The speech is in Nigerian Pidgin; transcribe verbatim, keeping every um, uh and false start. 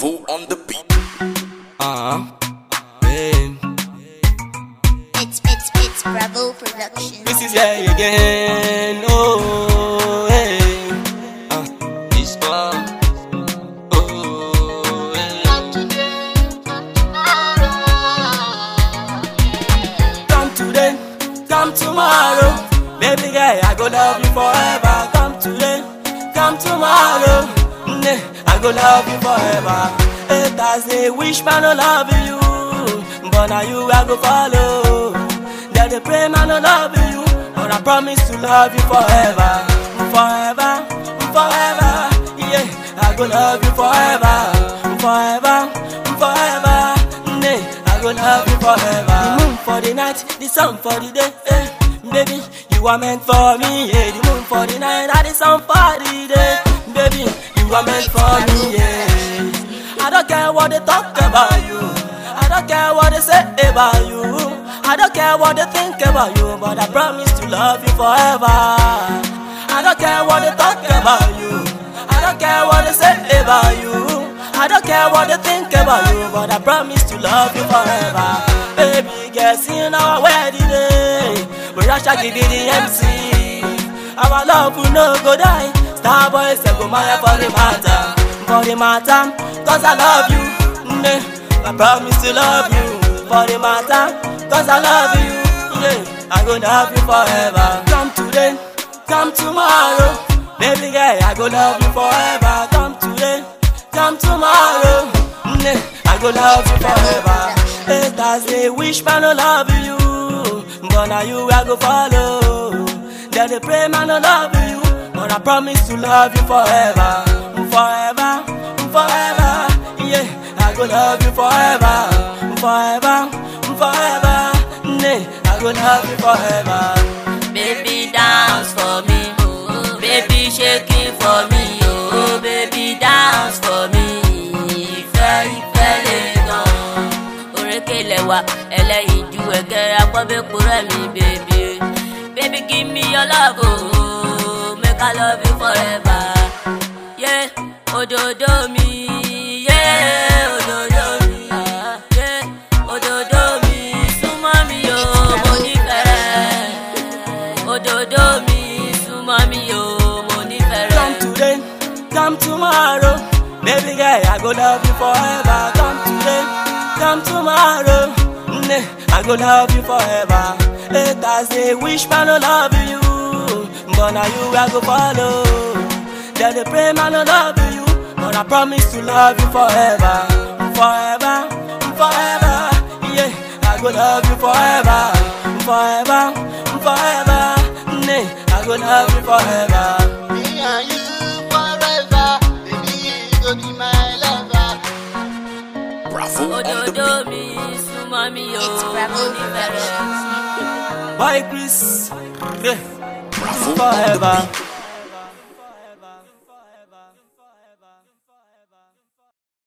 Bravo on the beat. Uh-huh. Hey. It's it's it's Bravo Productions. This is here again. Oh, hey. Uh, this one. Oh, hey. Come today, come tomorrow. Baby girl, I go love you forever. Come today, come tomorrow. Nah, I go love you forever. Haters they wish man no love you, but now you I go follow. They they pray man no love you, but I promise to love you forever, forever, forever. Yeah, I go love you forever, forever, forever. Nah, I go love you forever. The moon for the night, the sun for the day. Eh. Baby, you are meant for me. Yeah, the moon for the night, and the sun for the day. Baby, you are meant for me. Yeah. I don't care what they talk about you. I don't care what they say about you. I don't care what they think about you. But I promise to love you forever. I don't care what they talk about you. I don't care what they say about you. I don't care what they think about you. But I promise to love you forever. Baby, guess in our wedding day, but I shall give you the M C. Our love will no go die. Star boys say go marry for the matter. For the matter, cause I love you. Yeah, I promise to love you. For the matter, cause I love you. Yeah, I go love you forever. Come today, come tomorrow. Baby girl, I go love you forever. Come today, come tomorrow. Yeah, I go love you forever. Haters they wish man no love you, but now you I go follow. They they pray man no love you, but I promise to love you forever. Forever, forever, yeah, I go love you forever, forever, forever, yeah, I go love you forever. Baby dance for me, oh, baby shaking for me, oh, baby dance for me. Ìfẹ́ ìfẹ́ lè gan, orékèlè wa ẹlẹ́yinjú ẹ̀gẹ́ apọ́bẹ́pọ̀ rẹ̀ mi, baby. Baby give me your love, oh, make I love you forever. Yeah, òdòdó mi, yeah, òdòdó mi, yeah, òdòdó mi, súnmọ́ mi o, mo nífẹ̀ẹ́. Òdòdó mi, súnmọ́ mi o, mo nífẹ̀ẹ́. Come today, come tomorrow, baby girl, I go love you forever. Come today, come tomorrow, nah, I go love you forever. Haters they wish man no love you, but now you I go follow. They they pray man no love you, but I promise to love you forever, forever, forever. Yeah, I go love you forever, forever, forever. Nah, I go love you forever. Me and you forever, baby, you go be my lover. Bravo on the Òdòdó beat. mi, súnmọ́ mi o, It's Bravo mo nífẹ̀ẹ́. Productions. Bye, Chris. Yeah, Bravo on the forever. beat.